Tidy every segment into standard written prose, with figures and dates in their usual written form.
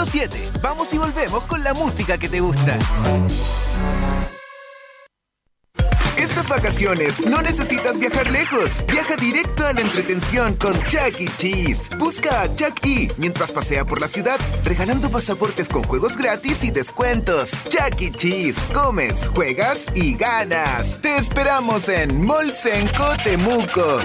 100.7. Vamos y volvemos con la música que te gusta. Estas vacaciones no necesitas viajar lejos. Viaja directo a la entretención con Chuck E. Cheese. Busca a Chuck E. mientras pasea por la ciudad, regalando pasaportes con juegos gratis y descuentos. Chuck E. Cheese. Comes, juegas y ganas. Te esperamos en Molsenco, Temuco.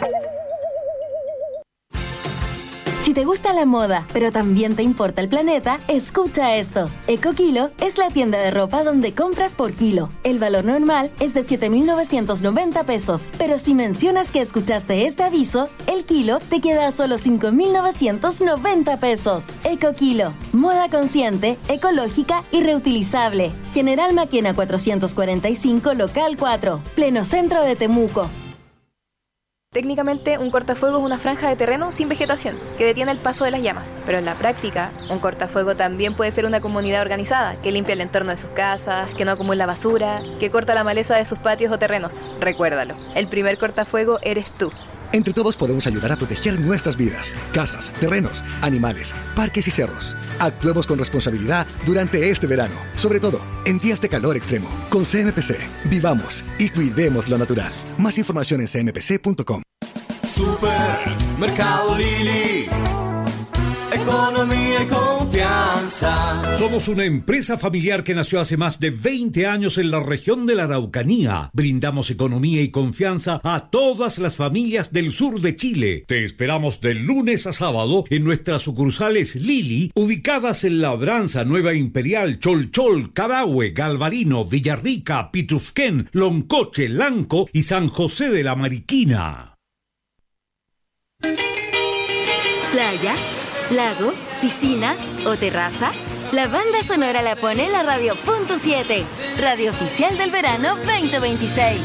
Si te gusta la moda, pero también te importa el planeta, escucha esto. EcoKilo es la tienda de ropa donde compras por kilo. El valor normal es de 7.990 pesos, pero si mencionas que escuchaste este aviso, el kilo te queda a solo 5.990 pesos. EcoKilo, moda consciente, ecológica y reutilizable. General Maquena 445, local 4, pleno centro de Temuco. Técnicamente, un cortafuego es una franja de terreno sin vegetación, que detiene el paso de las llamas. Pero en la práctica, un cortafuego también puede ser una comunidad organizada, que limpia el entorno de sus casas, que no acumula basura, que corta la maleza de sus patios o terrenos. Recuérdalo, el primer cortafuego eres tú. Entre todos podemos ayudar a proteger nuestras vidas, casas, terrenos, animales, parques y cerros. Actuemos con responsabilidad durante este verano, sobre todo en días de calor extremo. Con CMPC, vivamos y cuidemos lo natural. Más información en cmpc.com. Supermercado Lili. Economía y confianza. Somos una empresa familiar que nació hace más de 20 años en la región de la Araucanía. Brindamos economía y confianza a todas las familias del sur de Chile. Te esperamos de lunes a sábado en nuestras sucursales Lili, ubicadas en Labranza, Nueva Imperial, Cholchol, Carahue, Galvarino, Villarrica, Pitrufquén, Loncoche, Lanco y San José de la Mariquina. ¿Playa? ¿Lago? ¿Piscina? ¿O terraza? La banda sonora la pone la Radio Punto 7, radio oficial del verano 2026.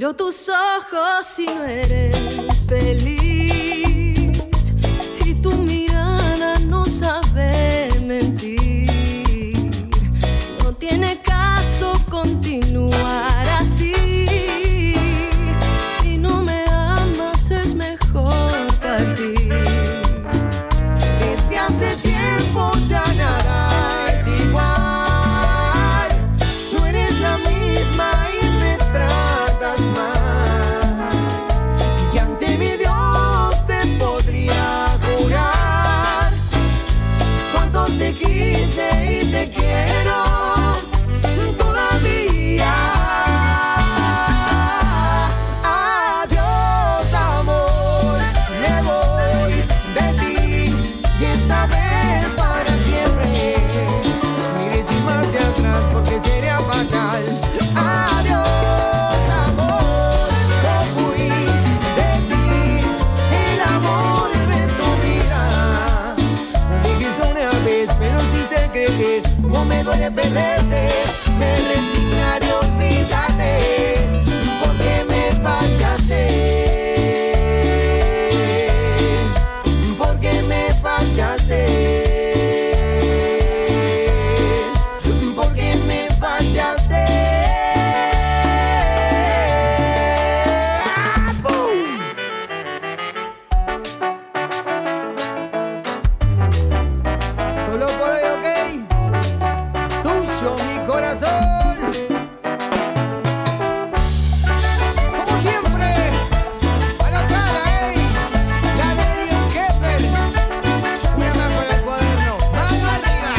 Miro tus ojos y no eres feliz, y tu mirada no sabe mentir. No tiene caso continuar así. Si no me amas es mejor partir. Desde hace tiempo ya nada es igual. No eres la misma y me tratas mal. Y ante mi Dios te podría jurar cuánto te quise y te quiero todavía. Adiós, amor, me voy de ti y esta vez para siempre. Mire sin marcha atrás porque sería fatal. Adiós, amor, me fui de ti, el amor de tu vida. Me dijiste una vez, pero si te crees, no me duele perderte. Me resignaré a olvidarte porque me fallaste. Porque me fallaste. Porque me fallaste. ¡Bum! Solo por hoy, ok. Tuyo, mi corazón. Como siempre, anotada, la de Elion Kepper. Una más para el cuaderno. ¡Mano arriba!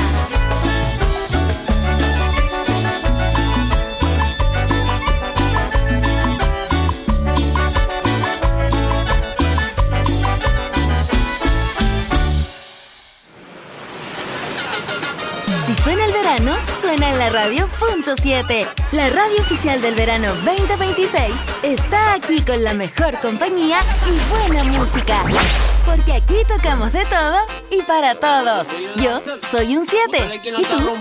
Si suena el verano, suena en la radio .7. La radio oficial del verano 2026 está aquí con la mejor compañía y buena música. Porque aquí tocamos de todo y para todos. Yo soy un 7. ¿Y tú?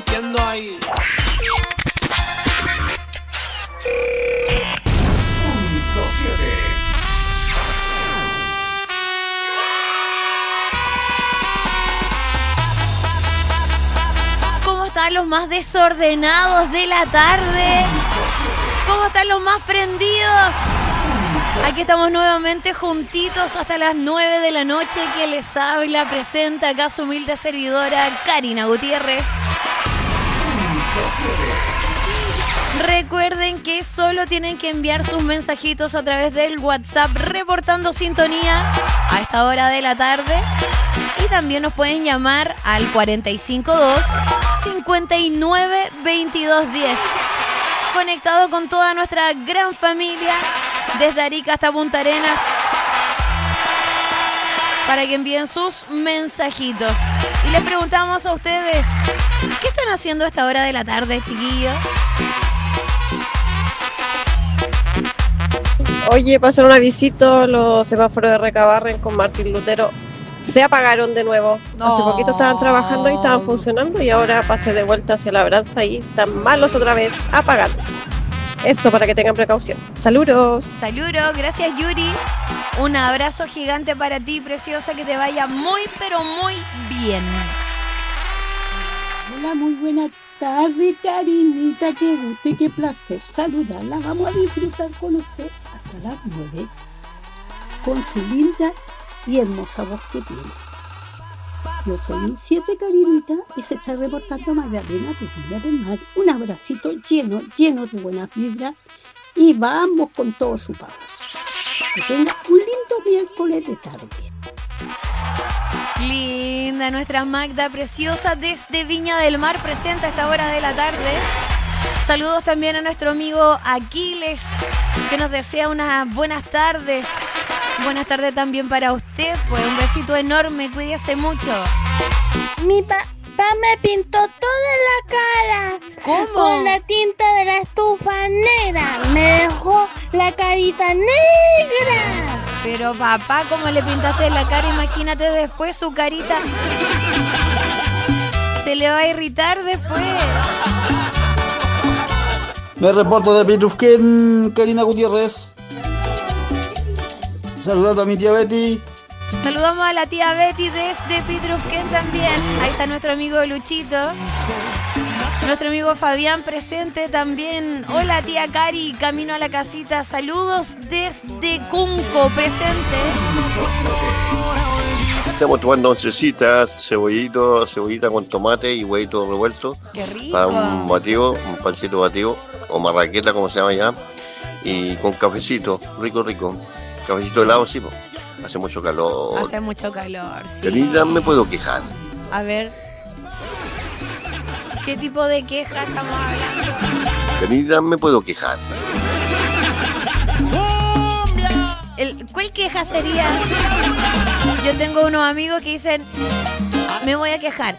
¿Cómo están los más desordenados de la tarde? ¿Cómo están los más prendidos? Aquí estamos nuevamente juntitos hasta las 9 de la noche. Que les habla, presenta acá su humilde servidora Karina Gutiérrez. Recuerden que solo tienen que enviar sus mensajitos a través del WhatsApp reportando sintonía a esta hora de la tarde. Y también nos pueden llamar al 452-59-2210. Conectado con toda nuestra gran familia desde Arica hasta Punta Arenas para que envíen sus mensajitos. Y les preguntamos a ustedes, ¿qué están haciendo a esta hora de la tarde, chiquillos? Oye, pasaron a visito los semáforos de Recabarren con Martín Lutero. Se apagaron de nuevo. No. Hace poquito estaban trabajando y estaban funcionando y ahora pasé de vuelta hacia Labranza y están malos otra vez, apagados. Eso para que tengan precaución. Saludos. Saludos, gracias Yuri. Un abrazo gigante para ti, preciosa, que te vaya muy, pero muy bien. Hola, muy buena tarde, Karinita. Qué gusto y qué placer saludarla. Vamos a disfrutar con usted hasta las 9 con su linda y hermosa voz que tiene. Yo soy un 7, Karinita, y se está reportando Magdalena de Viña del Mar. Un abracito lleno de buenas vibras y vamos con todo su power. Que tenga un lindo miércoles de tarde. Linda nuestra Magda preciosa desde Viña del Mar, presente a esta hora de la tarde. Saludos también a nuestro amigo Aquiles, que nos desea unas buenas tardes. Buenas tardes también para usted, pues un besito enorme, cuídese mucho. Mi papá me pintó toda la cara. ¿Cómo? Con la tinta de la estufa negra. Me dejó la carita negra. Pero papá, ¿cómo le pintaste la cara? Imagínate después su carita. Se le va a irritar después. Me reporto de Pitrufquén, Karina Gutiérrez. Saludando a mi tía Betty. Saludamos a la tía Betty desde Pitrufquén también. Ahí está nuestro amigo Luchito. Nuestro amigo Fabián presente también. Hola tía Cari, camino a la casita. Saludos desde Cunco presente. Estamos tomando oncecitas, cebollita con tomate y huevito revuelto. ¡Qué rico! Para un batido, un pancito batido, o marraqueta como se llama ya. Y con cafecito, rico. Cafecito helado, sí, pues. Hace mucho calor. Hace mucho calor, sí. Querida, me puedo quejar. A ver. ¿Qué tipo de queja estamos hablando? Querida, me puedo quejar. ¿Cuál queja sería? Yo tengo unos amigos que dicen, me voy a quejar.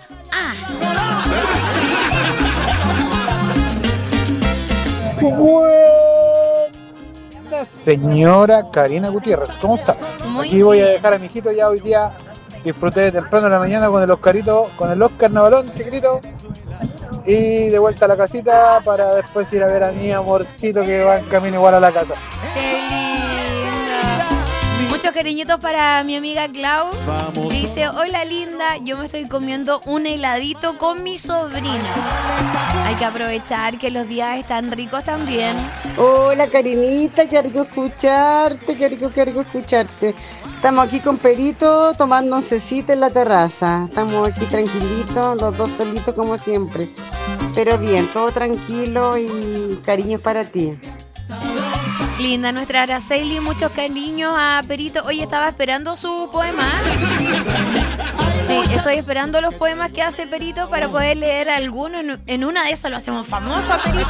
Buena señora Karina Gutiérrez, ¿cómo está? Muy Aquí voy a bien. dejar a mi hijito ya hoy día. Disfruté temprano en la mañana con el Oscarito, con el Oscar Navalón chiquitito. Y de vuelta a la casita para después ir a ver a mi amorcito que va en camino igual a la casa. ¡Qué lindo! Muchos cariñitos para mi amiga Clau. Dice, hola linda, yo me estoy comiendo un heladito con mi sobrina. Hay que aprovechar que los días están ricos también. Hola Karinita, qué rico escucharte, qué rico escucharte. Estamos aquí con Perito tomando oncecita en la terraza. Estamos aquí tranquilitos, los dos solitos como siempre. Pero bien, todo tranquilo y cariños para ti. Linda nuestra Araceli, muchos cariños a Perito. Hoy estaba esperando su poema. Sí, estoy esperando los poemas que hace Perito para poder leer alguno. En una de esas lo hacemos famoso a Perito.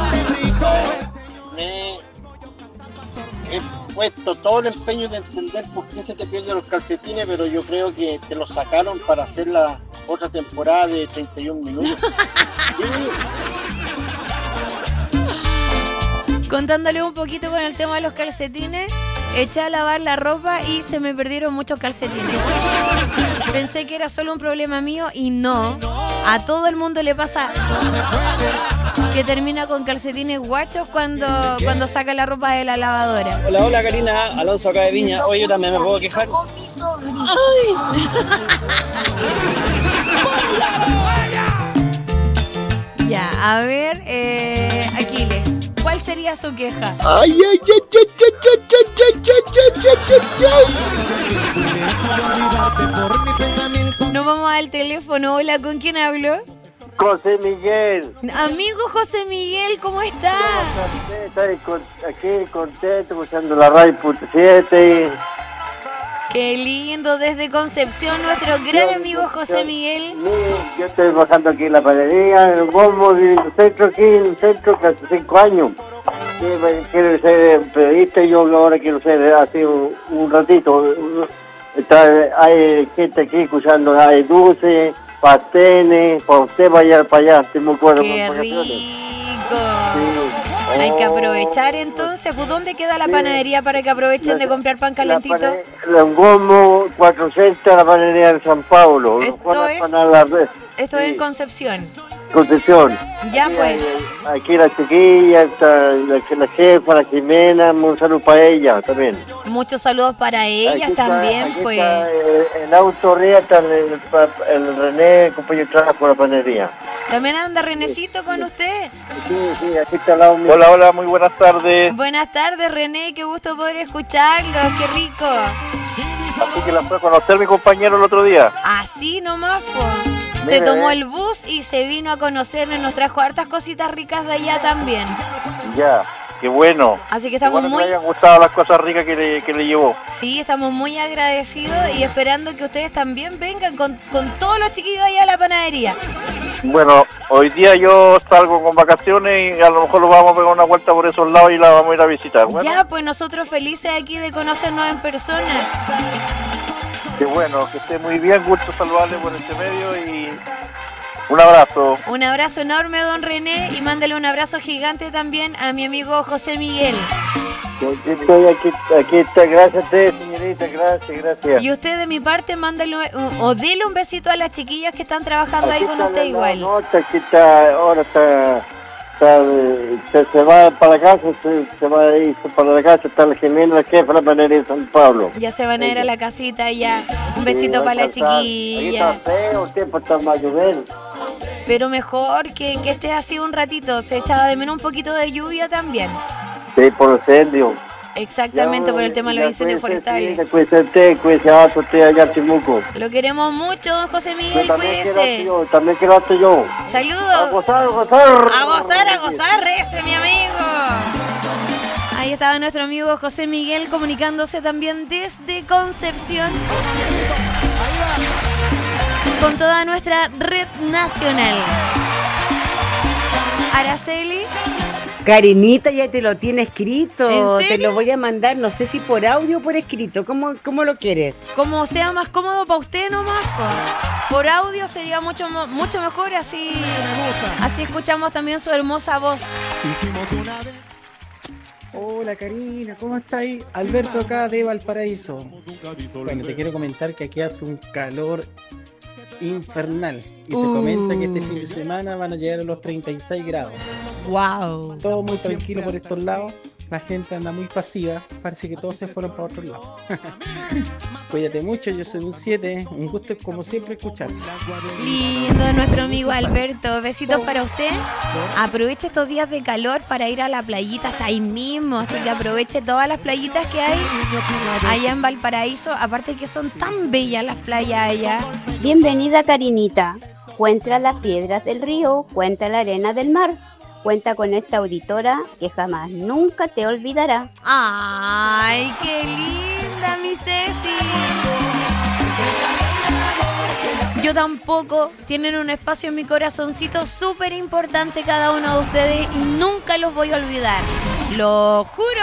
He puesto todo el empeño de entender por qué se te pierden los calcetines, pero yo creo que te los sacaron para hacer la otra temporada de 31 minutos. Contándole un poquito con el tema de los calcetines, eché a lavar la ropa y se me perdieron muchos calcetines. Pensé que era solo un problema mío y no. A todo el mundo le pasa que termina con calcetines guachos cuando saca la ropa de la lavadora. Hola Karina, Alonso acá de Viña. Hoy yo también me puedo quejar. Ya, a ver, Aquiles, ¿cuál sería su queja? Nos vamos al teléfono. Hola, ¿con quién hablo? José Miguel. Amigo José Miguel, ¿cómo está? Estoy aquí contento, escuchando la radio .7. Qué lindo, desde Concepción, nuestro gran amigo José Miguel. Yo estoy bajando aquí en la panadería, en el Golmo, en el centro, casi 5 años. Quiero ser periodista y yo ahora quiero ser hace un ratito. Hay gente aquí escuchando, hay dulces, pastenes, para usted vaya para allá, estoy muy acuerdo. ¡Qué rico! Sí. Hay que aprovechar entonces. Pues, ¿dónde queda la panadería para que aprovechen de comprar pan calentito? En Golmo 400, la panadería de San Paulo. Esto es en Concepción. Ya pues. Aquí la chiquilla, la jefa, la Jimena, un saludo para ella también. Muchos saludos para ellas también, aquí pues. Está el auto arriba está el René, compañero de trabajo por la panadería. ¿También anda Renecito con usted? Sí, aquí está al lado mío. Hola, muy buenas tardes. Buenas tardes, René, qué gusto poder escucharlo, qué rico. Así que la fue a conocer mi compañero el otro día. Así nomás, pues. Se tomó el bus y se vino a conocernos, nos trajo hartas cositas ricas de allá también. Ya, qué bueno. Así que estamos que muy... le hayan gustado las cosas ricas que le llevó. Sí, estamos muy agradecidos y esperando que ustedes también vengan con todos los chiquillos allá a la panadería. Bueno, hoy día yo salgo con vacaciones y a lo mejor lo vamos a pegar una vuelta por esos lados y la vamos a ir a visitar. Bueno. Ya, pues nosotros felices aquí de conocernos en persona. Qué bueno, que esté muy bien, gusto saludarle por este medio y un abrazo. Un abrazo enorme, don René, y mándale un abrazo gigante también a mi amigo José Miguel. Aquí está, gracias a usted, señorita, gracias. Y usted de mi parte, mándale o dele un besito a las chiquillas que están trabajando aquí ahí con usted igual. Aquí está, ahora está Se va para la casa, se va a ir para la casa, está la Jimena, la jefa, la panadería de San Pablo. Ya se van a ir a la casita ya. Un besito para la chiquilla. Está feo, el tiempo está más llover. Pero mejor que estés así un ratito. Se echaba de menos un poquito de lluvia también. Sí, por el incendio. Exactamente, por el tema de los incendios forestales. Cuídese harto usted allá en Temuco. Lo queremos mucho, don José Miguel, cuídese. También quiero harto yo. Saludos. A gozar. A gozar, ese mi amigo. Ahí estaba nuestro amigo José Miguel comunicándose también desde Concepción con toda nuestra red nacional. Araceli. Karinita, ya te lo tiene escrito. ¿En serio? Te lo voy a mandar, no sé si por audio o por escrito. ¿Cómo lo quieres? Como sea más cómodo para usted nomás. Por audio sería mucho mejor, así escuchamos también su hermosa voz. Hola Karina, ¿cómo estáis? Alberto acá de Valparaíso. Bueno, te quiero comentar que aquí hace un calor infernal y se comenta que este fin de semana van a llegar a los 36 grados. Wow. Todo muy tranquilo por estos lados. La gente anda muy pasiva. Parece que todos se fueron para otro lado. Cuídate mucho, yo soy un 7. Un gusto como siempre escucharte. Lindo nuestro amigo Alberto. Besitos para usted. Aproveche estos días de calor para ir a la playita hasta ahí mismo. Así que aproveche todas las playitas que hay allá en Valparaíso. Aparte que son tan bellas las playas allá. Bienvenida Karinita. Cuenta las piedras del río, cuenta la arena del mar. Cuenta con esta auditora que jamás, nunca te olvidará. ¡Ay, qué linda, mi Ceci! Yo tampoco. Tienen un espacio en mi corazoncito súper importante cada uno de ustedes y nunca los voy a olvidar. ¡Lo juro!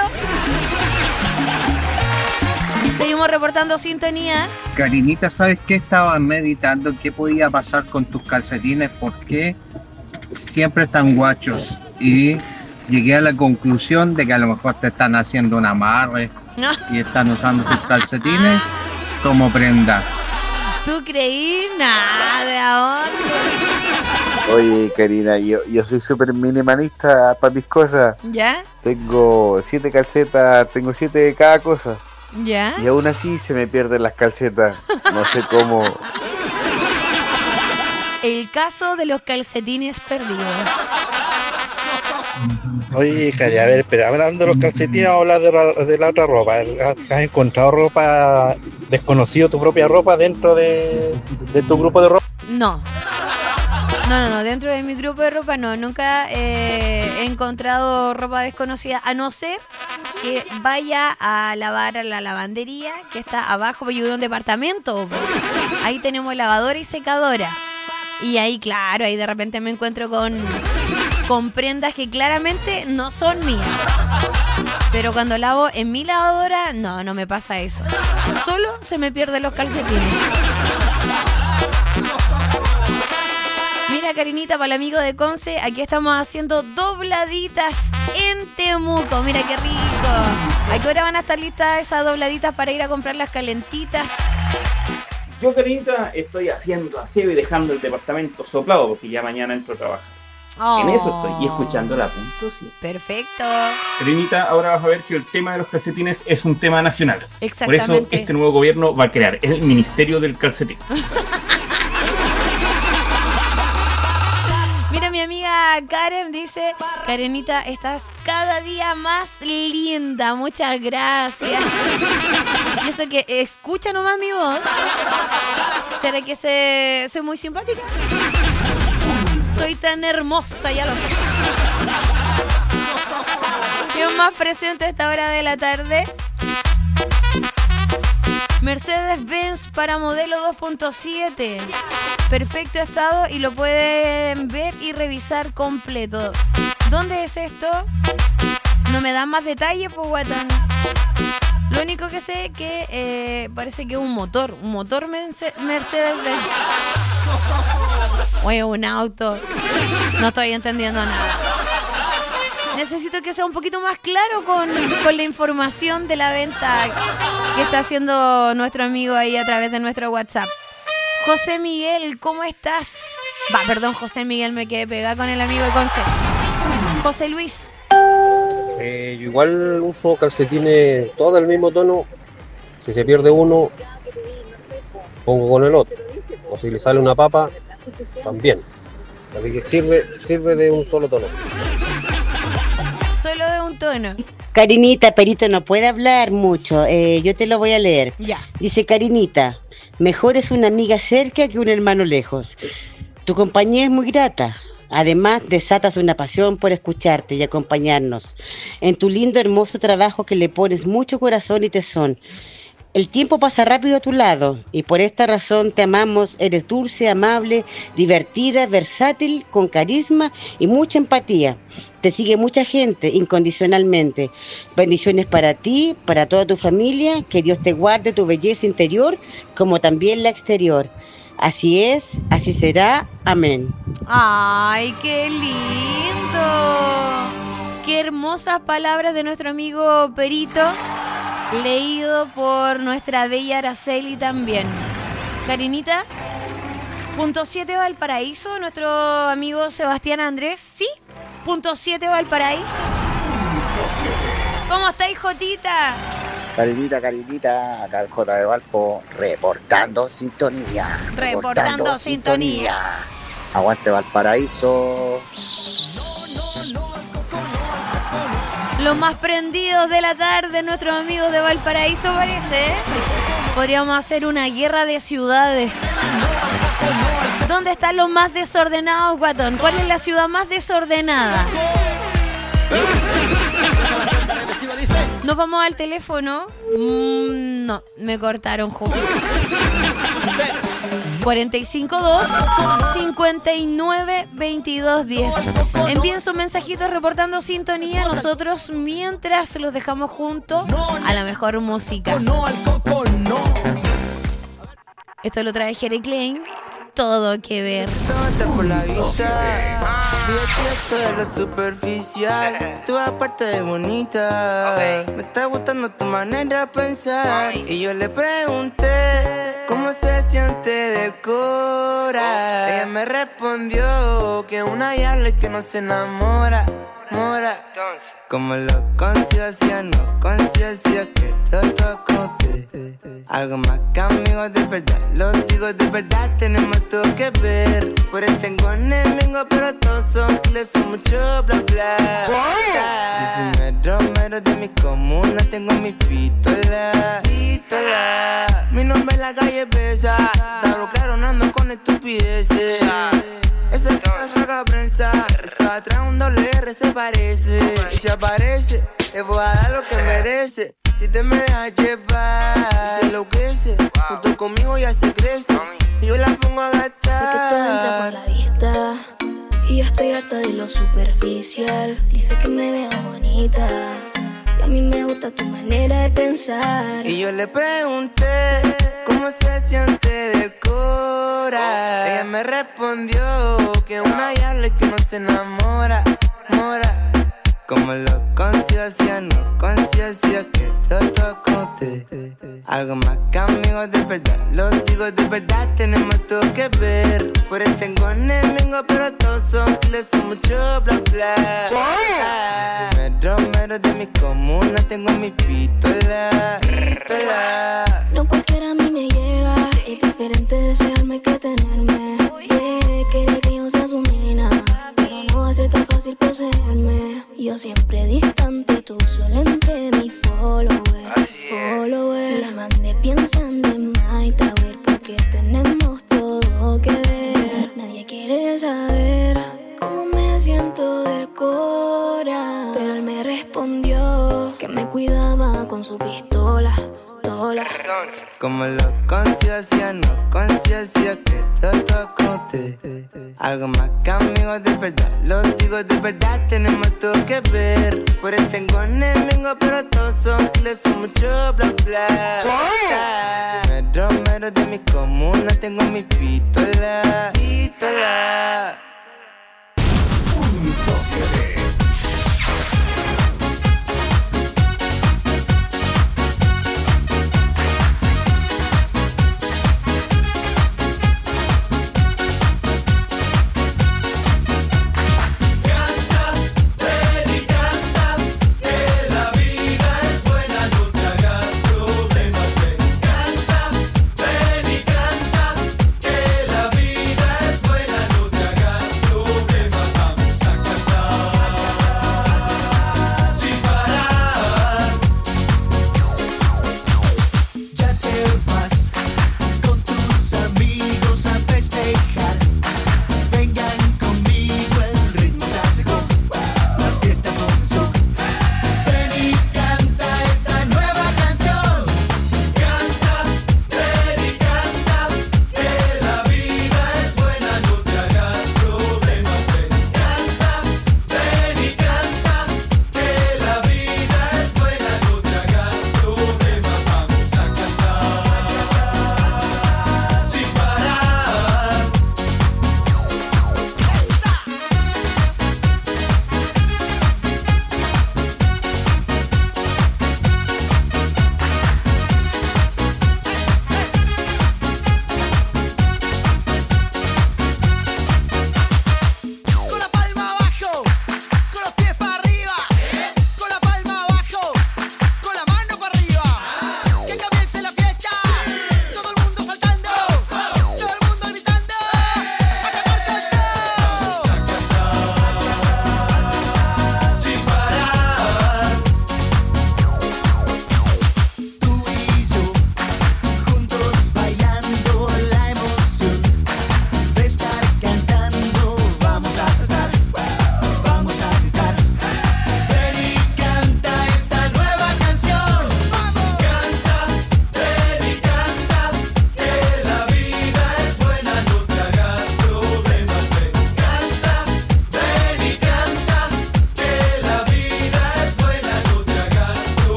Seguimos reportando sintonía. Karinita, ¿sabes qué? Estaba meditando qué podía pasar con tus calcetines porque siempre están guachos y llegué a la conclusión de que a lo mejor te están haciendo un amarre y están usando tus calcetines como prenda. ¿Tú creí? Nada, ¿de dónde? Oye, Karina, yo soy súper minimalista para mis cosas. ¿Ya? Tengo 7 calcetas, tengo 7 de cada cosa. ¿Ya? Y aún así se me pierden las calcetas. No sé cómo. El caso de los calcetines perdidos. Oye, Cari, a ver, pero hablando de los calcetines, vamos a hablar de la otra ropa. ¿Has encontrado ropa desconocido, tu propia ropa dentro de tu grupo de ropa? No, dentro de mi grupo de ropa no, nunca he encontrado ropa desconocida, a no ser que vaya a lavar a la lavandería que está abajo, yo vivo en un departamento, ahí tenemos lavadora y secadora, y ahí claro, ahí de repente me encuentro con prendas que claramente no son mías, pero cuando lavo en mi lavadora, no me pasa eso, solo se me pierden los calcetines. Mira, Karinita, para el amigo de Conce, aquí estamos haciendo dobladitas en Temuco. Mira qué rico. ¿A qué hora van a estar listas esas dobladitas para ir a comprar las calentitas? Yo, Karinita, estoy haciendo aseo y dejando el departamento soplado porque ya mañana entro a trabajar. Oh. En eso estoy, y escuchando la punto, sí. Perfecto. Karinita, ahora vas a ver que el tema de los calcetines es un tema nacional. Exactamente. Por eso este nuevo gobierno va a crear el Ministerio del Calcetín. Mira, mi amiga Karen dice: Karenita, estás cada día más linda. Muchas gracias. Y eso que escucha nomás mi voz. ¿Será que soy muy simpática? Soy tan hermosa, ya lo sé. ¿Quién más presente a esta hora de la tarde? Mercedes-Benz para modelo 2.7. Perfecto estado y lo pueden ver y revisar completo. ¿Dónde es esto? No me dan más detalles, pues guatón. Lo único que sé es que parece que es un motor Mercedes-Benz. Oye, un auto. No estoy entendiendo nada. Necesito que sea un poquito más claro con la información de la venta que está haciendo nuestro amigo ahí a través de nuestro WhatsApp. José Miguel, ¿cómo estás? José Miguel, me quedé pegada con el amigo de Conce. José Luis. Yo igual uso calcetines todos del mismo tono. Si se pierde uno, pongo con el otro. O si le sale una papa, también. Así que sirve de un solo tono. Solo de un tono. Karinita, Perito no puede hablar mucho. Yo te lo voy a leer. Ya. Dice Karinita, mejor es una amiga cerca que un hermano lejos. Tu compañía es muy grata. Además, desatas una pasión por escucharte y acompañarnos en tu lindo, hermoso trabajo que le pones mucho corazón y tesón. El tiempo pasa rápido a tu lado y por esta razón te amamos. Eres dulce, amable, divertida, versátil, con carisma y mucha empatía. Te sigue mucha gente incondicionalmente. Bendiciones para ti, para toda tu familia. Que Dios te guarde tu belleza interior como también la exterior. Así es, así será. Amén. ¡Ay, qué lindo! Qué hermosas palabras de nuestro amigo Perito, leído por nuestra bella Araceli también. Karinita, punto 7 Valparaíso, nuestro amigo Sebastián Andrés, ¿sí? Punto 7 Valparaíso. ¿Cómo estáis, Jotita? Karinita, acá el J de Valpo, reportando sintonía. Reportando sintonía. Aguante Valparaíso. Los más prendidos de la tarde, nuestros amigos de Valparaíso, parece, ¿eh? Podríamos hacer una guerra de ciudades. ¿Dónde están los más desordenados, Guatón? ¿Cuál es la ciudad más desordenada? ¿Nos vamos al teléfono? No, me cortaron justo. 452-59-22-10. Envíen sus mensajitos reportando sintonía. Nosotros, mientras los dejamos juntos a la mejor música. Esto lo trae Jerry Klein. Todo que ver. Por la vista, esto es lo superficial. Tú aparte de bonita, me está gustando tu manera de pensar. Y yo le pregunté cómo se siente del cora. Ella me respondió que una diabla y que no se enamora. Como lo conciencia, no conciencia que todo conté. Algo más que amigos de verdad, lo digo de verdad, tenemos todo que ver. Por eso tengo enemigos, pero todos son les son mucho bla bla. Yo soy mero de mi comuna, tengo mi pistola. Mi nombre en la calle pesa, está claro, no ando con estupideces. Esa es la prensa, eso atrás un doble R se parece. Y si aparece, le voy a dar lo que merece. Si te me dejas llevar, y se enloquece, junto conmigo ya se crece. Y yo la pongo a gastar. Sé que todo entra por la vista, y yo estoy harta de lo superficial. Dice que me veo bonita, y a mí me gusta tu manera de pensar. Y yo le pregunté cómo se siente del cora. Ella me respondió que una diabla y que no se enamora. Como lo conciencia, no conciencia que todo conté. Algo más que amigos de verdad, lo digo de verdad, tenemos todo que ver. Por eso tengo enemigos, pero todos son les son mucho bla bla. Yo soy mero de mi comuna, tengo mi pistola. No cualquiera a mí me llega, es diferente desearme que tenerme. Quiere que yo sea su nena, pero no va a ser tan fácil poseerme. Yo siempre distante, tú solo entre mis followers. Le mandé pensando en My Tower porque tenemos todo que ver. Nadie quiere saber cómo me siento del cora, pero él me respondió que me cuidaba con su pistola. Como lo conciencia, no conciencia que todo conté. Algo más que amigos de verdad, lo digo de verdad, tenemos todo que ver. Por eso tengo enemigos, pero todos son les son mucho bla bla. Soy mero de mi comuna, tengo mi pistola.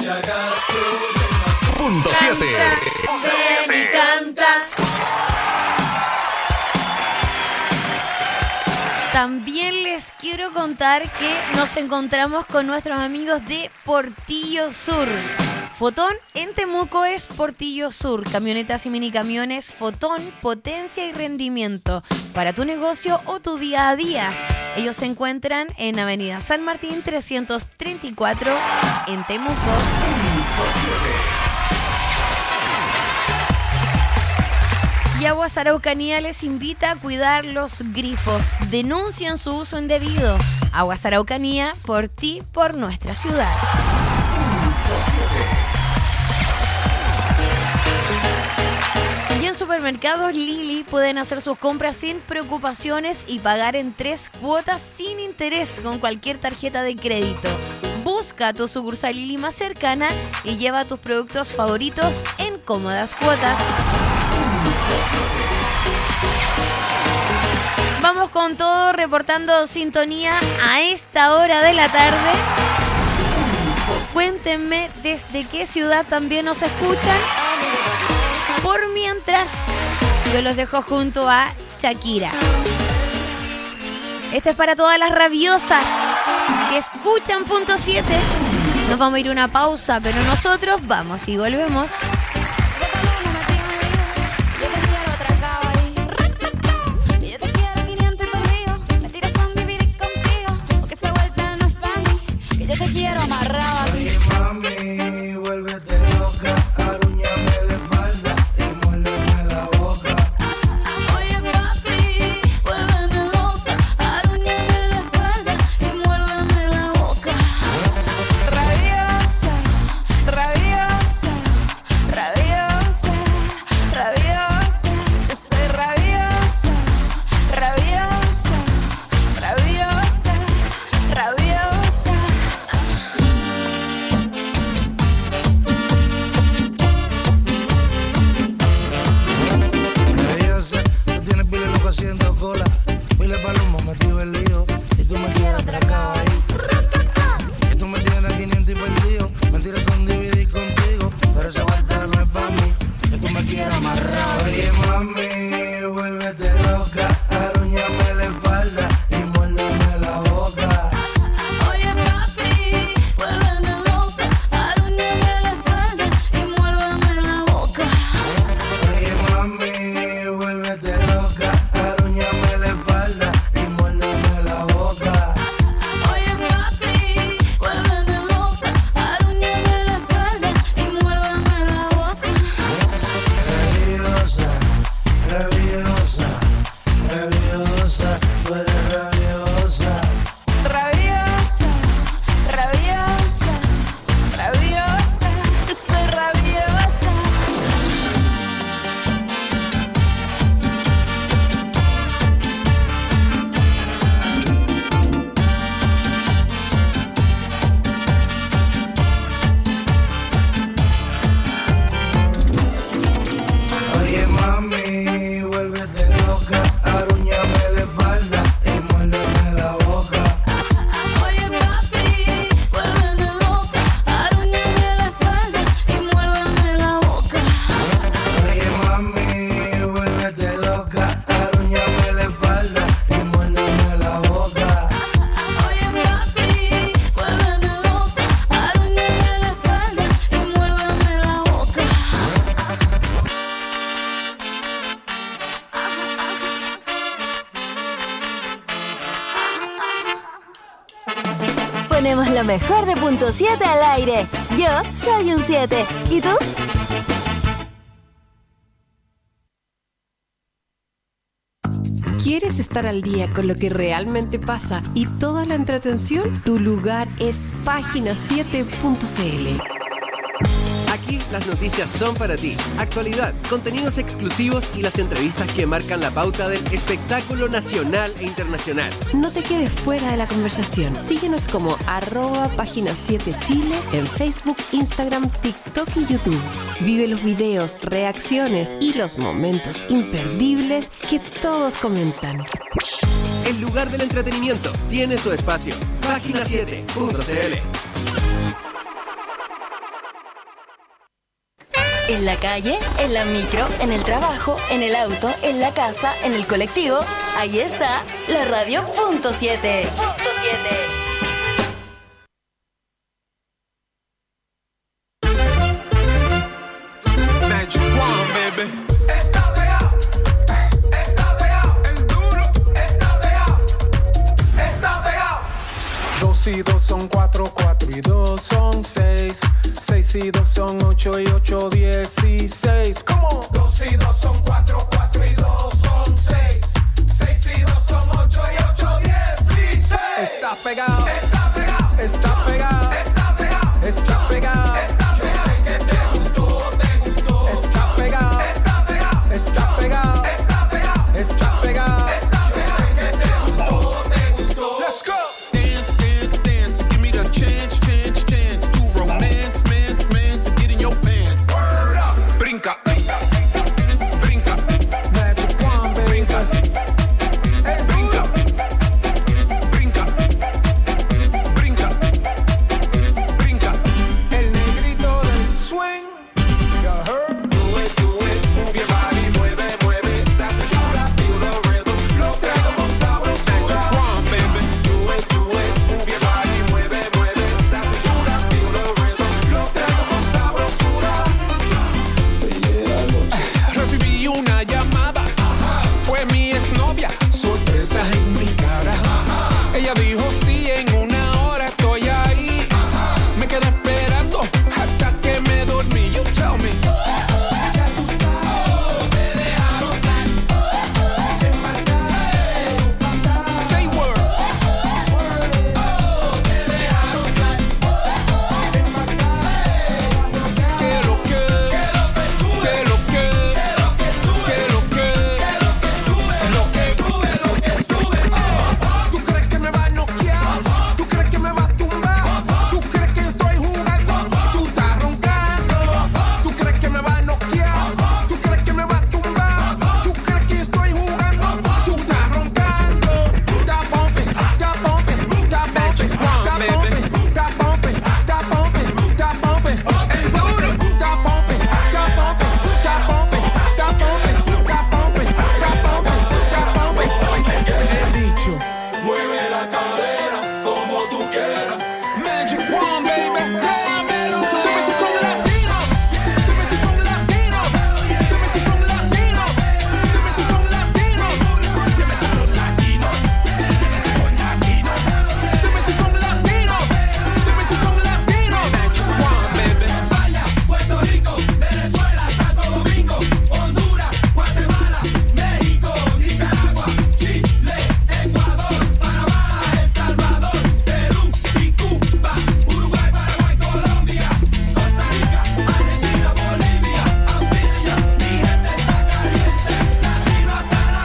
Punto 7. Ven y canta. También les quiero contar que nos encontramos con nuestros amigos de Portillo Sur. Fotón en Temuco es Portillo Sur. Camionetas y minicamiones Fotón, potencia y rendimiento para tu negocio o tu día a día. Ellos se encuentran en Avenida San Martín 334 en Temuco. Y Aguas Araucanía les invita a cuidar los grifos. Denuncian su uso indebido. Aguas Araucanía, por ti, por nuestra ciudad. Y en supermercados Lili pueden hacer sus compras sin preocupaciones y pagar en 3 cuotas sin interés con cualquier tarjeta de crédito. Busca tu sucursal Lili más cercana y lleva tus productos favoritos en cómodas cuotas. Vamos con todo, reportando sintonía a esta hora de la tarde. Cuéntenme desde qué ciudad también nos escuchan. Por mientras, yo los dejo junto a Shakira. Este es para todas las rabiosas que escuchan Punto 7. Nos vamos a ir a una pausa, pero nosotros vamos y volvemos. Quiero amarrado a ti. Mami, vuélvete loca, arúñame la espalda y muérdeme la boca. Oye papi, vuélveme loca, arúñame la espalda y muérdeme la boca. Rabiosa, rabiosa, rabiosa, rabiosa. Yo soy rabiosa, rabiosa, rabiosa, rabiosa. Haciendo cola, pile palomo metido el lío. Y tú me quieres atracado ahí. Que tú me tienes a 500 y perdido. Mentiras con dividir contigo, pero esa vuelta no es pa' mí. Que tú me quieres amarrado. Oye mami, vuélvete loca, arúñame la espalda y muérdeme la boca. Oye papi, vuélveme loca, arúñame la espalda y muérdeme la boca. Oye mami, vuélvete loca, arúñame la espalda y muérdeme la boca. Oye papi, vuélveme loca, arúñame la espalda y muérdeme la boca. Rabiosa, rabiosa, rabiosa, tú eres rabiosa. Rabiosa, rabiosa, rabiosa. Yo soy rabiosa. Oye mami, vuélvete loca, arúñame la espalda y muérdeme la boca. Oye papi, vuélveme loca, arúñame la espalda y muérdeme la boca. Oye mami, vuélvete loca, arúñame la espalda y muérdeme la boca. Oye papi, vuélveme loca, arúñame la espalda y muérdeme la boca. Ponemos lo mejor de Punto 7 al aire. Yo soy un 7. ¿Y tú? ¿Quieres estar al día con lo que realmente pasa y toda la entretención? Tu lugar es página7.cl. Aquí las noticias son para ti. Actualidad, contenidos exclusivos y las entrevistas que marcan la pauta del espectáculo nacional e internacional. No te quedes fuera de la conversación. Síguenos como @página7chile en Facebook, Instagram, TikTok y YouTube. Vive los videos, reacciones y los momentos imperdibles que todos comentan. El lugar del entretenimiento tiene su espacio. Página7.cl. ¿En la calle? ¿En la micro? ¿En el trabajo? ¿En el auto? ¿En la casa? ¿En el colectivo? Ahí está, la radio punto 7. Magic One, baby. Está pegado, el duro, está pegado. 2 y 2 son 4, 4 y 2 son 6. 6 y 2 son 8 y 8, 16. ¿Cómo? 2 y 2 son 4, 4 y 2 son 6. 6 y 2 son 8 y 8, 16. Está pegado, está pegado, está pegado, está pegado, está pegado. Yo sé que te gustó, te gustó. Está pegado, está pegado, está pegado, está pegado, está pegado. Yo sé que te gustó, te gustó. Let's go. Dance, dance, dance. Give me the chance, chance, chance to romance, man, to get in your pants. Word up. Brinca, brinca, brinca. Magic One, baby. Brinca, hey, brinca, brinca, brinca, brinca. El negrito del swing. You heard? Do it, move your body, mueve, mueve. That's the show, feel the rhythm. Lo traigo con sabrosura. Magic One, baby. Do it, move your body, mueve, mueve. That's the show, feel the rhythm. Lo traigo con sabrosura. Recibí una llamada, fue mi exnovia, sorpresa en mi cara. Ella dijo sí, en una hora estoy ahí. Me quedé esperando hasta que me dormí. You tell me. Ya tú sabes, te dejaron salir. Say word. Te dejaron salir. Que lo que, que lo que, que lo que, lo que sube, lo que sube. ¿Tú crees que me va a noquear? ¿Tú crees que me va a tumbar? ¿Tú crees que estoy jugando? Tú estás roncando. ¿Tú crees que me va a noquear? ¿Tú crees que me va a tumbar? ¿Tú crees que estoy jugando? Tú estás roncando. Está bumping, está bumping, está bumping, está bumping, está bumping, está bumping, está bumping. El duro está bumping, está bumping, está bumping, está bumping, está bumping, está bumping, está bumping. He dicho, mueve la cadera como tú quieras. Magic One, baby. Créamelo. Dime si son latinos. Dime si son latinos. Dime si son latinos. Dime si son latinos. Dime si son latinos. Dime si son latinos. Dime si son latinos. Dime si son latinos. Magic One, baby. España, Puerto Rico, Venezuela, Santo Domingo, Honduras, Guatemala, México, Nicaragua, Chile, Ecuador, Panamá, El Salvador, Perú y Cuba, Uruguay, Paraguay, Colombia, Costa Rica, Argentina, Bolivia, Antillas, mi gente está caliente, latino hasta la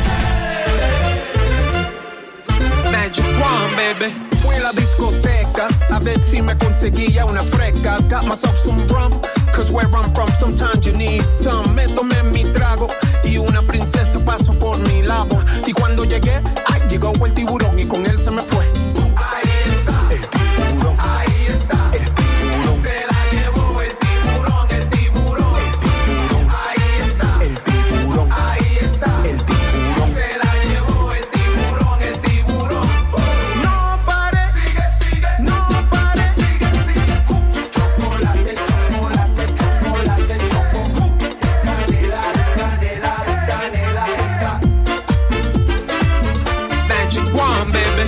muerte. Magic One, baby. Fui a la discoteca a ver si me conseguía una fresca. Got myself some rum, cause where I'm from sometimes you need some. Me tomé mi trago y una princesa pasó por mi lado. Y cuando llegué, ay, llegó el tiburón y con él se me fue. Ahí está, el tiburón. Ahí está, el tiburón. Se la llevó el tiburón, el tiburón. El tiburón. Ahí está, el tiburón. Ahí está, el tiburón. Se la llevó el tiburón, el tiburón. No pare, sigue, sigue. No pare, sigue, sigue. Chocolate, chocolate, chocolate, choco. Canela, canela, canela, canela. Magic One, baby.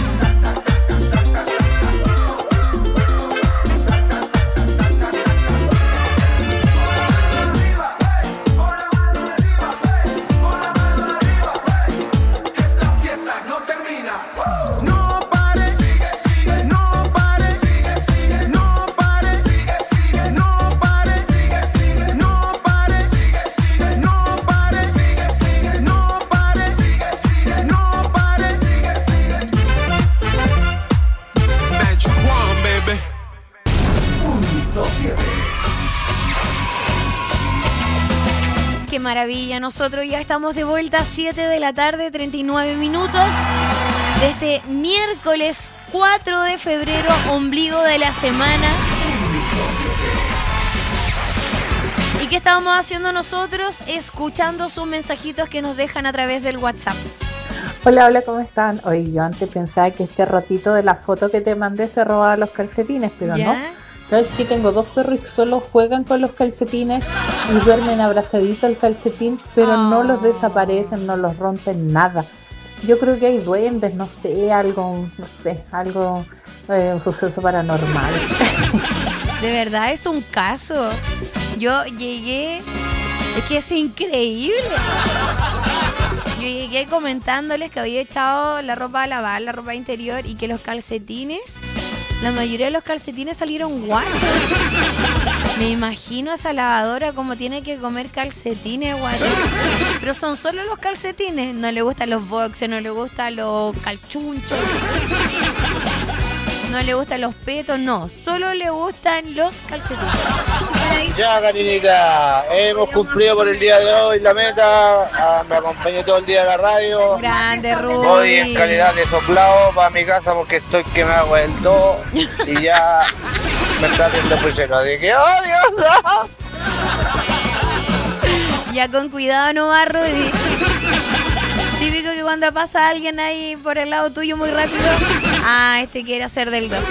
Esta fiesta no termina. No pare, sigue, sigue. No pare, sigue, sigue. No pare, sigue, sigue. No pare, sigue, sigue. No pare, sigue, sigue. No pare, sigue, sigue. No pare, sigue, sigue. No pare, sigue, sigue. Magic One, baby. Punto 7. Qué maravilla, nosotros ya estamos de vuelta a 7 de la tarde, 39 minutos de este miércoles 4 de febrero, ombligo de la semana. ¿Y qué estábamos haciendo nosotros? Escuchando sus mensajitos que nos dejan a través del WhatsApp. Hola, hola, ¿cómo están? Oye, yo antes pensaba que este ratito de la foto que te mandé se robaba los calcetines, pero ¿Ya? no. ¿Sabes qué? Tengo 2 perros y solo juegan con los calcetines y duermen abrazaditos el calcetín, pero no los desaparecen, no los rompen, nada. Yo creo que hay duendes, no sé, algo, un suceso paranormal. De verdad es un caso. Yo llegué, es que es increíble. Yo llegué comentándoles que había echado la ropa a lavar, la ropa interior, y que los calcetines, la mayoría de los calcetines salieron guachos. Me imagino a esa lavadora como tiene que comer calcetines, guachos. Pero son solo los calcetines. No le gustan los boxers, no le gustan los calchunchos, no le gustan los petos, no. Solo le gustan los calcetines. Ya, Karinita, hemos cumplido por el día de hoy la meta. Me acompañé todo el día en la radio. Grande, Rudy. Voy en calidad de soplado para mi casa porque estoy que me hago el 2 y ya me está haciendo pusero. Así que, ¡oh, Dios! Ya con cuidado nomás, Rudy. Típico que cuando pasa alguien ahí por el lado tuyo muy rápido, este quiere hacer del 2.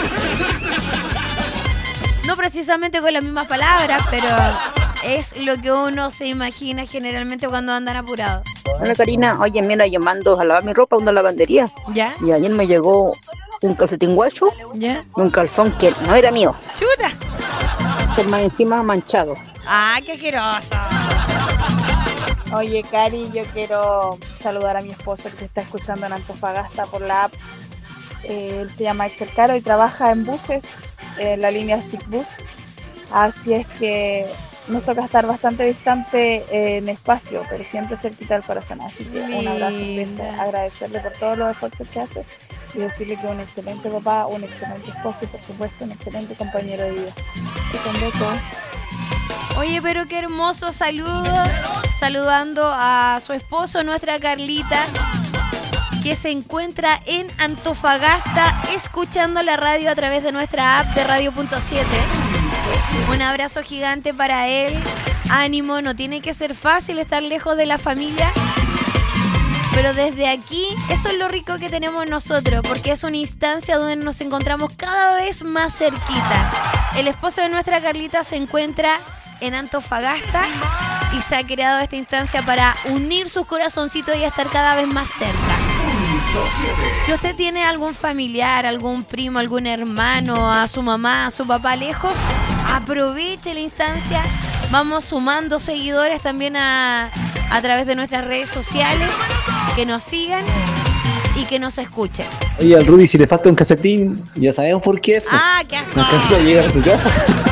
No precisamente con las mismas palabras, pero es lo que uno se imagina generalmente cuando andan apurados. Hola, Karina, oye, mira, yo mando a lavar mi ropa a una lavandería. ¿Ya? Y ayer me llegó un calcetín guacho. ¿Ya? Y un calzón que no era mío. ¡Chuta! Que más encima manchado. ¡Ah, qué asqueroso! Oye, Cari, yo quiero saludar a mi esposo que está escuchando en Antofagasta por la app. Él se llama Axel Caro y trabaja en buses, en la línea SICBUS. Así es que nos toca estar bastante distante en espacio, pero siempre cerquita del corazón. Así que un abrazo, un beso, agradecerle por todos los esfuerzos que hace y decirle que un excelente papá, un excelente esposo y por supuesto un excelente compañero de vida. Y con beso. Oye, pero qué hermoso saludo. Saludando a su esposo, nuestra Carlita, que se encuentra en Antofagasta escuchando la radio a través de nuestra app de Radio.7. Un abrazo gigante para él. Ánimo, no tiene que ser fácil estar lejos de la familia, pero desde aquí, eso es lo rico que tenemos nosotros, porque es una instancia donde nos encontramos cada vez más cerquita. El esposo de nuestra Carlita se encuentra en Antofagasta y se ha creado esta instancia para unir sus corazoncitos y estar cada vez más cerca. Si usted tiene algún familiar, algún primo, algún hermano, a su mamá, a su papá lejos, aproveche la instancia. Vamos sumando seguidores también a través de nuestras redes sociales, que nos sigan y que nos escuchen. Oye, al Rudy, si le falta un calcetín, ya sabemos por qué. ¡Qué asco! No alcanzó a llegar a su casa.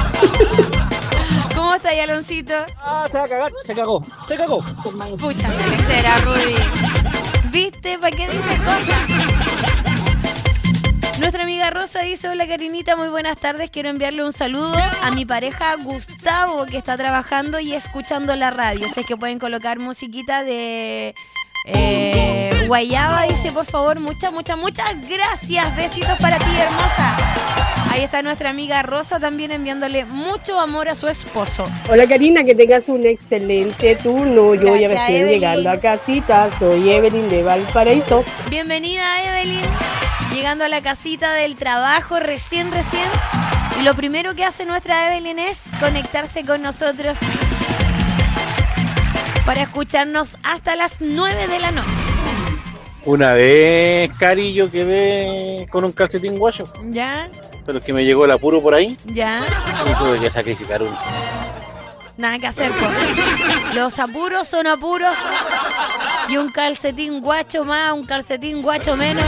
¿Cómo está ahí, Aloncito? Se va a cagar, se cagó. Pucha, será Rudy. ¿Viste? ¿Para qué dices cosas? Nuestra amiga Rosa dice: hola, Karinita, muy buenas tardes. Quiero enviarle un saludo a mi pareja Gustavo, que está trabajando y escuchando la radio. Sé que pueden colocar musiquita de Guayaba. Dice, por favor, muchas gracias. Besitos para ti, hermosa. Ahí está nuestra amiga Rosa también enviándole mucho amor a su esposo. Hola, Karina, que tengas un excelente turno. Yo voy a Gracias, recién Evelyn. llegando a casita. Soy Evelyn de Valparaíso. Bienvenida, Evelyn. Llegando a la casita del trabajo recién. Y lo primero que hace nuestra Evelyn es conectarse con nosotros para escucharnos hasta las 9 de la noche. Una vez, Cari, yo quedé con un calcetín guacho, ¿Ya? pero es que me llegó el apuro por ahí ¿Ya? y tuve que sacrificar uno. Nada que hacer, po. Los apuros son apuros. Y un calcetín guacho más, un calcetín guacho menos,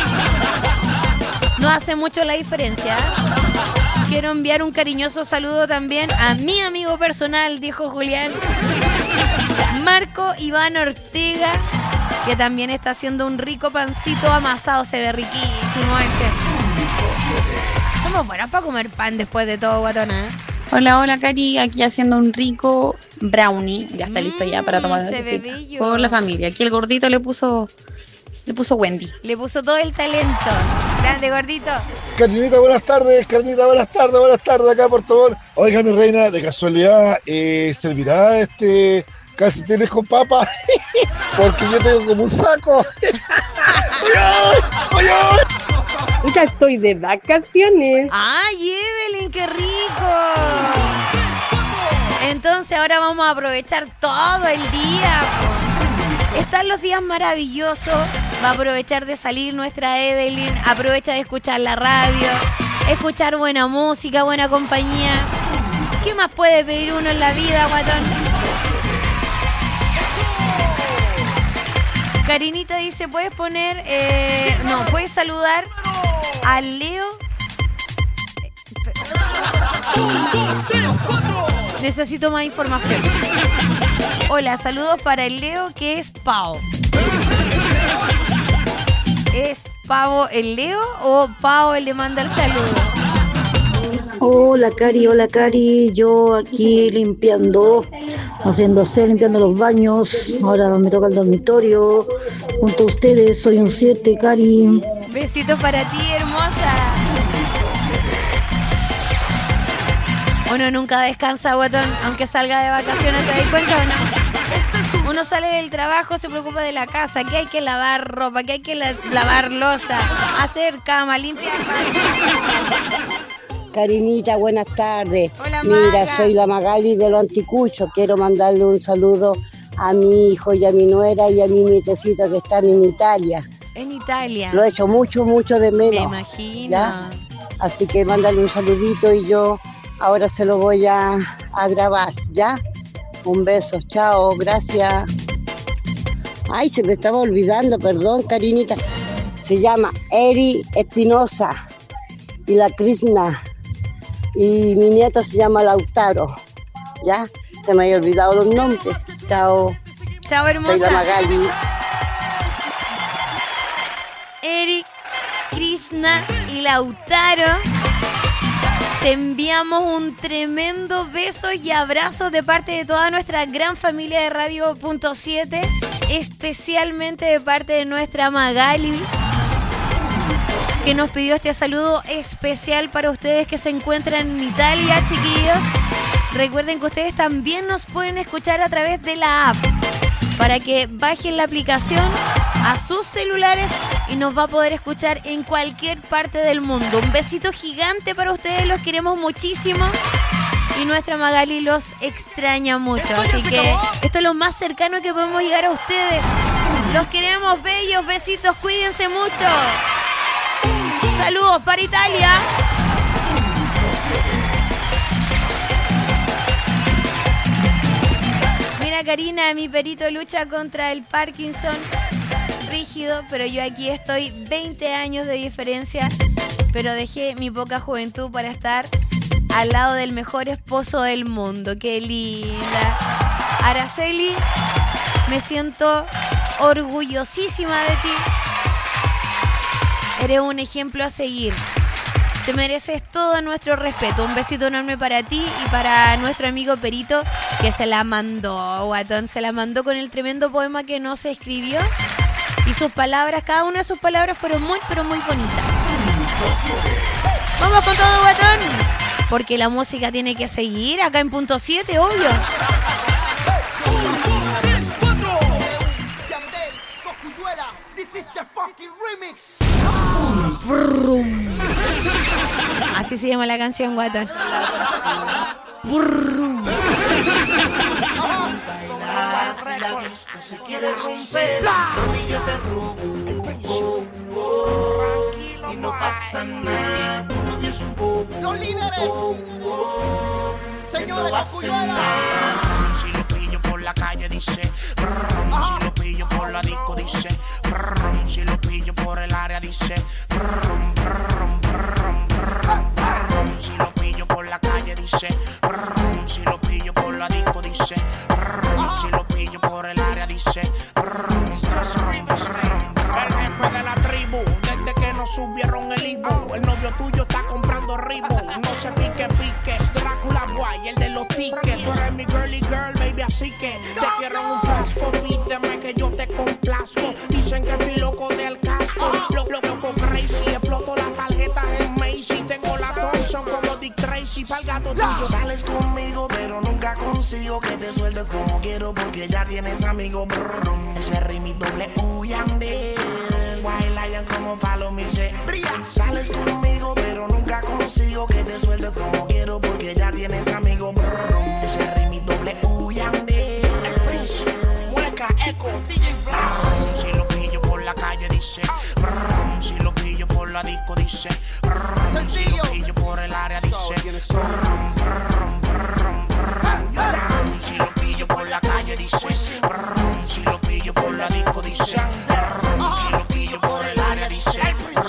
no hace mucho la diferencia. Quiero enviar un cariñoso saludo también a mi amigo personal, dijo Julián, Marco Iván Ortega, que también está haciendo un rico pancito amasado. Se ve riquísimo ese. Somos buenas para comer pan después de todo, guatona, ¿eh? Hola, Cari, aquí haciendo un rico brownie. Ya está listo ya para tomar se ve tacita. bello. Por la familia. Aquí el gordito le puso Wendy. Le puso todo el talento. Grande, gordito. Carnita, buenas tardes, Carnita, buenas tardes acá por favor. Oiga, mi reina, de casualidad, ¿servirá calcetines con papa? Porque yo tengo como un saco. ¡Oye! Ya estoy de vacaciones. ¡Ay, Evelyn, qué rico! Entonces ahora vamos a aprovechar todo el día. Están los días maravillosos. Va a aprovechar de salir nuestra Evelyn. Aprovecha de escuchar la radio, escuchar buena música, buena compañía. ¿Qué más puede pedir uno en la vida, guatón? Karinita dice, ¿puedes poner... puedes saludar a Leo? Necesito más información. Hola, saludos para el Leo, que es Pau. ¿Es Pavo el Leo o Pau el le manda el saludo? Hola Cari, yo aquí limpiando, limpiando los baños, ahora me toca el dormitorio, junto a ustedes, soy un 7, Cari. Besito para ti, hermosa. Uno nunca descansa, guatón, aunque salga de vacaciones, ¿te das cuenta o no? Uno sale del trabajo, se preocupa de la casa, que hay que lavar ropa, que hay que lavar loza, hacer cama, limpiar. Carinita, buenas tardes. Hola, Mira, Maga. soy la Magali de los Anticuchos. Quiero mandarle un saludo a mi hijo y a mi nuera y a mi nietecito que están en Italia. En Italia. Lo he hecho mucho de menos. Me imagino. ¿Ya? Así que mándale un saludito y yo ahora se lo voy a grabar, ¿ya? Un beso, chao, gracias. Ay, se me estaba olvidando, perdón, Carinita. Se llama Eri Espinosa y la Krishna. Y mi nieto se llama Lautaro, ¿ya? Se me había olvidado los nombres. Chao. Chao, hermosa. Soy la Magali. Eric, Krishna y Lautaro, te enviamos un tremendo beso y abrazo de parte de toda nuestra gran familia de Radio Punto 7, especialmente de parte de nuestra Magali, que nos pidió este saludo especial para ustedes que se encuentran en Italia, chiquillos. Recuerden que ustedes también nos pueden escuchar a través de la app, para que bajen la aplicación a sus celulares y nos va a poder escuchar en cualquier parte del mundo. Un besito gigante para ustedes, los queremos muchísimo y nuestra Magali los extraña mucho. Así que esto es lo más cercano que podemos llegar a ustedes. Los queremos bellos, besitos, cuídense mucho. Saludos para Italia. Mira, Karina, mi perito lucha contra el Parkinson rígido, pero yo aquí estoy 20 años de diferencia, pero dejé mi poca juventud para estar al lado del mejor esposo del mundo. ¡Qué linda! Araceli, me siento orgullosísima de ti. Eres un ejemplo a seguir. Te mereces todo nuestro respeto. Un besito enorme para ti y para nuestro amigo Perito, que se la mandó, guatón. Se la mandó con el tremendo poema que nos escribió. Y sus palabras, cada una de sus palabras fueron muy, pero muy bonitas. Vamos con todo, guatón. Porque la música tiene que seguir acá en Punto 7, obvio. Brum. Así se llama la canción, guatón. Brum. Si quieres romper, yo te robo. Y no pasa nada, tu novio es un bobo. ¡Los líderes! ¡Señores, Cosculluela! Si lo pillo por la calle dice brum. Si lo pillo por la disco dice brum. Si lo pillo por el área dice brum, brum, brum, brum, brum. Si lo pillo por la calle dice brum. Si lo pillo por la disco dice brum. Si lo pillo por el área dice brum, brum, brum, brum. El jefe de la tribu, desde que nos subieron el Ibu, el novio tuyo está comprando Reebok. No se pique, es Drácula Guay, el de los tickets. Tú eres mi girly girl, baby, así que te quiero en un frasco. Pídeme que yo te complazco. Dicen que estoy loco del casco. Loco crazy, exploto la Dick Tracy pa'l gato tuyo. Sales conmigo, pero nunca consigo que te sueltes como quiero, porque ya tienes amigo. Brrr, ese ritmo doble Yandel. White Lion como follow me, se brilla. Sales conmigo, pero nunca consigo que te sueltes como quiero, porque ya tienes amigo. Brrr, ese ritmo doble Yandel. El Prince, Mueca, Echo, DJ Blast. Si lo pillo por la calle dice. Brrr, si lo pillo por la disco dice. Brrr, si lo pillo por el área dice. Brrr, brrr, brrr, brrr. Si lo pillo por la calle dice. Brrr, si lo pillo por la disco dice. Brrr, si lo pillo por el área dice.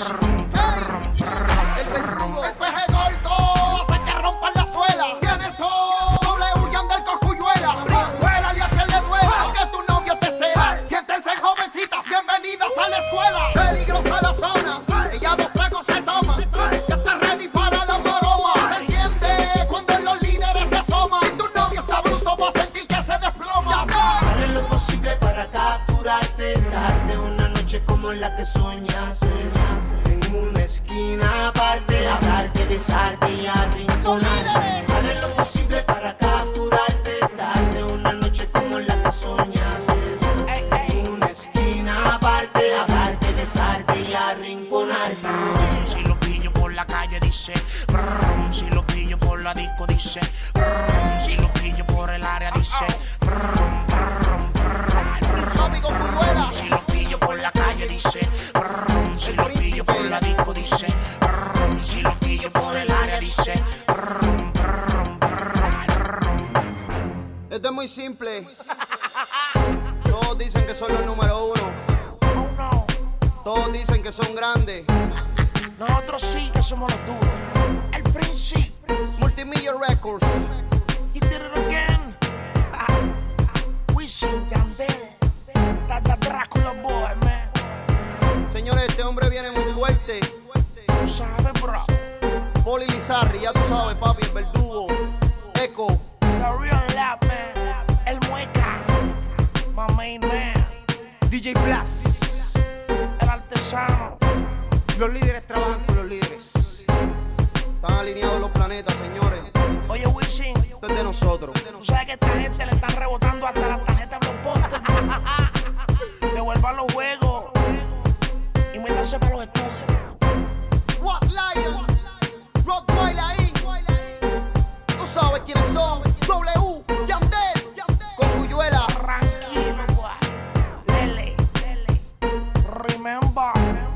El peje gordo hace que rompan la suela. Tienes W Yandel Cosculluela. Vuélale a quien le duela, que tu novio te cela. Siéntense jovencitas, bienvenidas a la escuela. Peligrosa la zona, ella 2 tragos se toma. Ya está ready para la maroma. Se enciende cuando los líderes se asoman. Si tu novio está bruto, va a sentir que se desploma. Haré lo posible para capturarte, darte una noche como la que soñaste. En una esquina aparte, hablarte, besarte y arrinconarte. Haré lo posible para capturarte, darte una noche como la que soñaste. En una esquina aparte, hablarte, besarte y arrinconarte. Si lo pillo por la calle dice. Brrr, si lo pillo por la disco dice. Brrr, si lo pillo por el área dice. Brrr, brrr, brrr, brrr. Si lo pillo por la calle dice. Brrr, si lo pillo por la disco dice. Brrr, si lo pillo por el área dice. Brrr, brrr, brrr, brrr. Esto es muy simple. Todos dicen que son los número 1. Todos dicen que son grandes. Nosotros sí que somos los duros. El Prince, Multimillion Records. He did it again. Wisin, Yandel, the Drácula boy, man. Señores, este hombre viene muy fuerte. Tú sabes, bro. Poli Lizarri, ya tú sabes, papi, el verdugo. Echo. The real lap, man. El Mueca, my main man. DJ Blast. El artesano. Los líderes trabajan con los líderes. Están alineados los planetas, señores. Oye, Wisin, esto es de nosotros. Tú sabes que a esta gente le están rebotando hasta las tarjetas de los postes. Devuelvan los juegos y métanse para los estudios. White Lion, Rottweiler ahí. Tú sabes quiénes son. W, Yandel, Cosculluela. Tranquilo, boy. Lele, remember.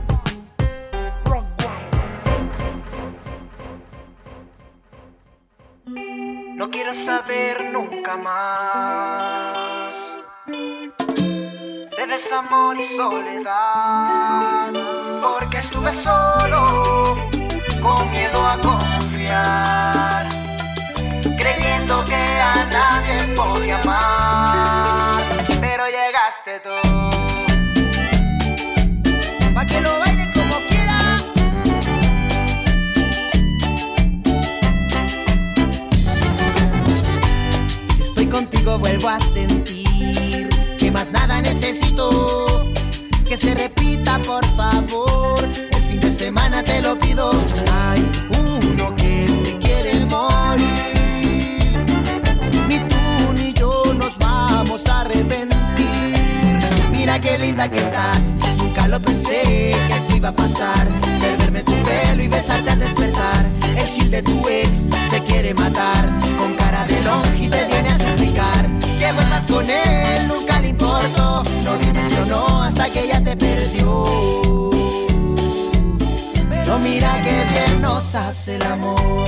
No quiero saber nunca más de desamor y soledad, porque estuve solo, con miedo a confiar, creyendo que a nadie podía amar, pero llegaste tú. Pa' que lo bailes como quiera. Contigo vuelvo a sentir que más nada necesito, que se repita por favor, el fin de semana te lo pido. Hay uno que se quiere morir, ni tú ni yo nos vamos a arrepentir. Mira qué linda que estás, nunca lo pensé que esto iba a pasar, perderme tu pelo y besarte al despertar. El gil de tu ex se quiere matar, con cara de longe te viene a suplicar que vuelvas con él, nunca le importó, no dimensionó hasta que ella te perdió. Pero mira que bien nos hace el amor.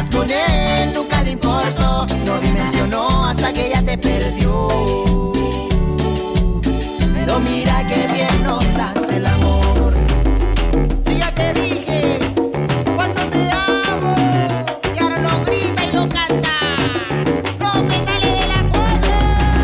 estabas con él, nunca le importó, no dimensionó hasta que ya te perdió. Pero mira que bien nos hace el amor. Si ya te dije cuánto te amo, y ahora lo grita y lo canta. No me dale de la cuerda.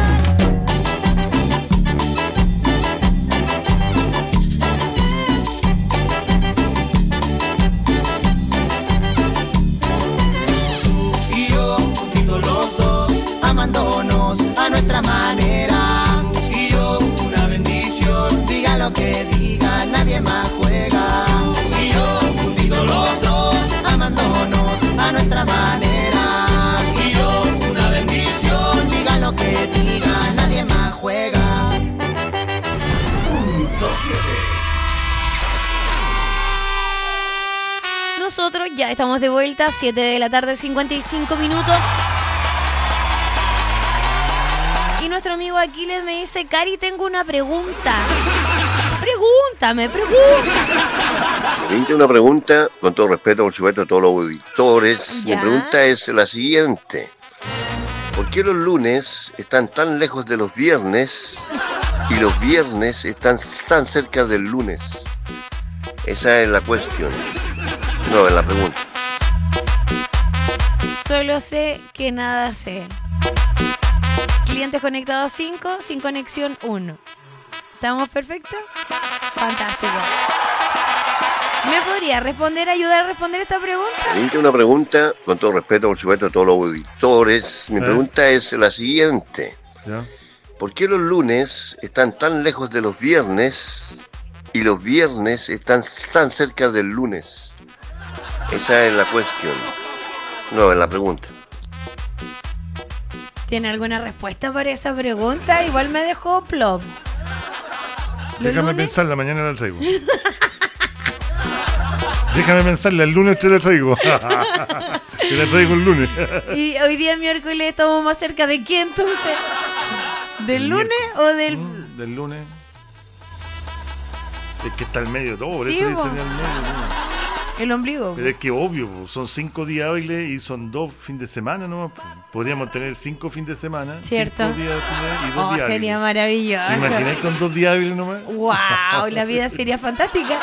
Tú y yo, juntitos los dos, amándonos a nuestra manera. Y yo, una bendición, diga lo que diga, nadie más juega. Y yo, juntitos los dos, amándonos a nuestra manera. Y yo, una bendición, diga lo que diga, nadie más juega. Nosotros ya estamos de vuelta, 7 de la tarde, 55 minutos. Y nuestro amigo Aquiles me dice, Cari, tengo una pregunta. Pregúntame. Tengo una pregunta, con todo respeto, por supuesto, a todos los auditores. Ya. Mi pregunta es la siguiente. ¿Por qué los lunes están tan lejos de los viernes y los viernes están tan cerca del lunes? Esa es la cuestión. No, es la pregunta. Solo sé que nada sé. Clientes conectados 5, sin conexión 1. ¿Estamos perfectos? Fantástico. ¿Me podría ayudar a responder esta pregunta? Tengo una pregunta, con todo respeto, por supuesto, a todos los auditores. Mi pregunta es la siguiente. ¿Ya? ¿Por qué los lunes están tan lejos de los viernes y los viernes están tan cerca del lunes? Esa es la cuestión. No, es la pregunta. ¿Tiene alguna respuesta para esa pregunta? Igual me dejó plop. Déjame pensarla, mañana la traigo. Déjame pensarla, el lunes te la traigo. Te la traigo el lunes. Y hoy día miércoles estamos más cerca de quién entonces. ¿Del lunes o del...? Del lunes. Es que está al medio todo, por Sí, eso le po. dicen al medio. El ombligo. Pero es que obvio, po, son 5 días hábiles y son 2 fines de semana, ¿no? Podríamos tener 5 fines de semana. Cierto. 5 días y 2 días Sería hábiles. maravilloso. ¿Te imaginas con 2 días hábiles nomás? ¡Wow! La vida sería fantástica.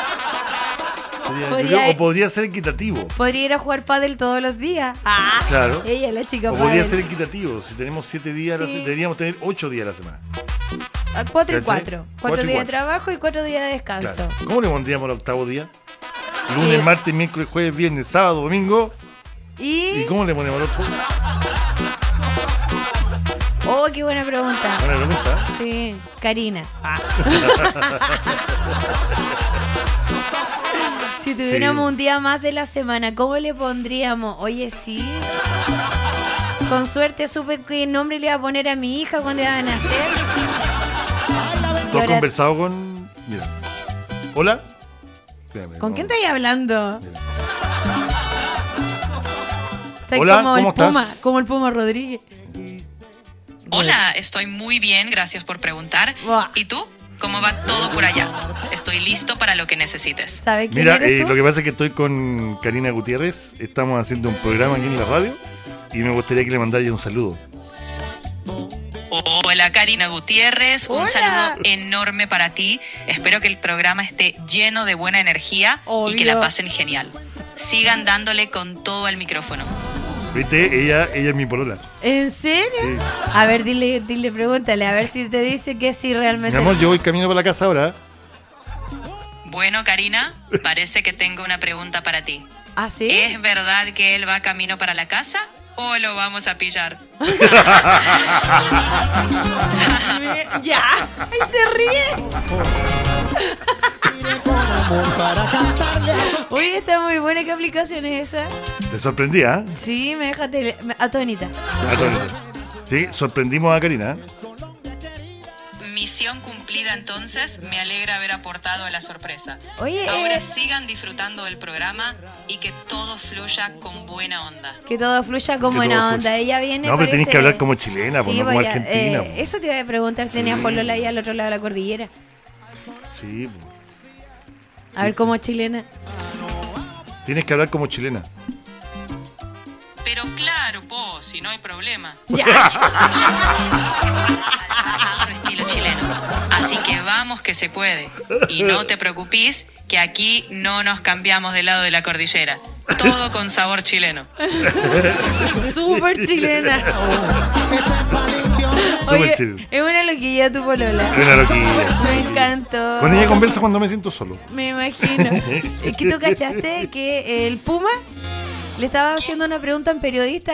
O podría ser equitativo. Podría ir a jugar pádel todos los días. ¡Ah! Claro. Ella, la chica O podría pádel. ser equitativo. Si tenemos 7 días, Sí. deberíamos tener 8 días a la semana. 4 y ¿Cachai? 4. 4 4 y días de 4. trabajo y 4 días de descanso. Claro. ¿Cómo le pondríamos el octavo día? Lunes, martes, miércoles, jueves, viernes, sábado, domingo. ¿Y cómo le ponemos el otro? Oh, qué buena pregunta. Buena pregunta. Sí, Karina. Si tuviéramos un día más de la semana, ¿cómo le pondríamos? Oye, sí. Con suerte supe qué nombre le iba a poner a mi hija cuando iba a nacer. ¿Tú has conversado con...? Mira. ¿Hola? Espérame, ¿Con no. quién estáis hablando? Estáis Hola, como ¿cómo el Puma, estás? como el Puma Rodríguez. Hola, estoy muy bien, gracias por preguntar. ¿Y tú? ¿Cómo va todo por allá? Estoy listo para lo que necesites. ¿Sabe quién Mira, eres tú? lo que pasa es que estoy con Karina Gutiérrez. Estamos haciendo un programa aquí en la radio y me gustaría que le mandara un saludo. Hola Karina Gutiérrez, un Hola. saludo enorme para ti. Espero que el programa esté lleno de buena energía y que la Obvio. pasen genial. Sigan dándole con todo el micrófono. ¿Viste? Ella es mi polola. ¿En serio? Sí. A ver, dile, pregúntale, a ver si te dice que sí realmente. Mi amor, yo voy camino para la casa ahora. Bueno, Karina, parece que tengo una pregunta para ti. ¿Ah, sí? ¿Es verdad que él va camino para la casa o lo vamos a pillar? ¡Ya! ¡Ay, se ríe! Oye, está muy buena. ¿Qué aplicación es esa? Te sorprendí, ¿ah? Sí, me deja atónita. Sí, sorprendimos a Karina. Misión cumplida entonces, me alegra haber aportado a la sorpresa. Oye, ahora sigan disfrutando del programa y que todo fluya con buena onda. Que todo fluya con Que buena todo onda. fluya. Ella viene. No, pero tenés parece- que hablar como chilena, pues, Sí, no como vaya, argentina. pues. eso te iba a preguntar. Tenías polola ahí al otro lado de la cordillera. Sí, pues. A ver, ¿cómo chilena? Tienes que hablar como chilena. si no hay problema. Ya. Estilo chileno. Así que vamos que se puede. Y no te preocupes que aquí no nos cambiamos de lado de la cordillera. Todo con sabor chileno. Súper chilena. Oye, es una loquilla tu polola. Es una loquilla. Me encantó. Con ella conversa cuando me siento solo. Me imagino. Es que tú cachaste que el Puma le estaba haciendo una pregunta a un periodista